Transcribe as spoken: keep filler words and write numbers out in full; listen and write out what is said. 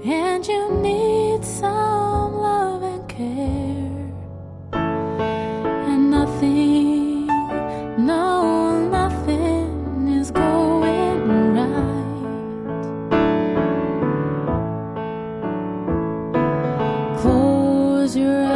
and you need some love and care, and nothing, no, nothing is going right. Close your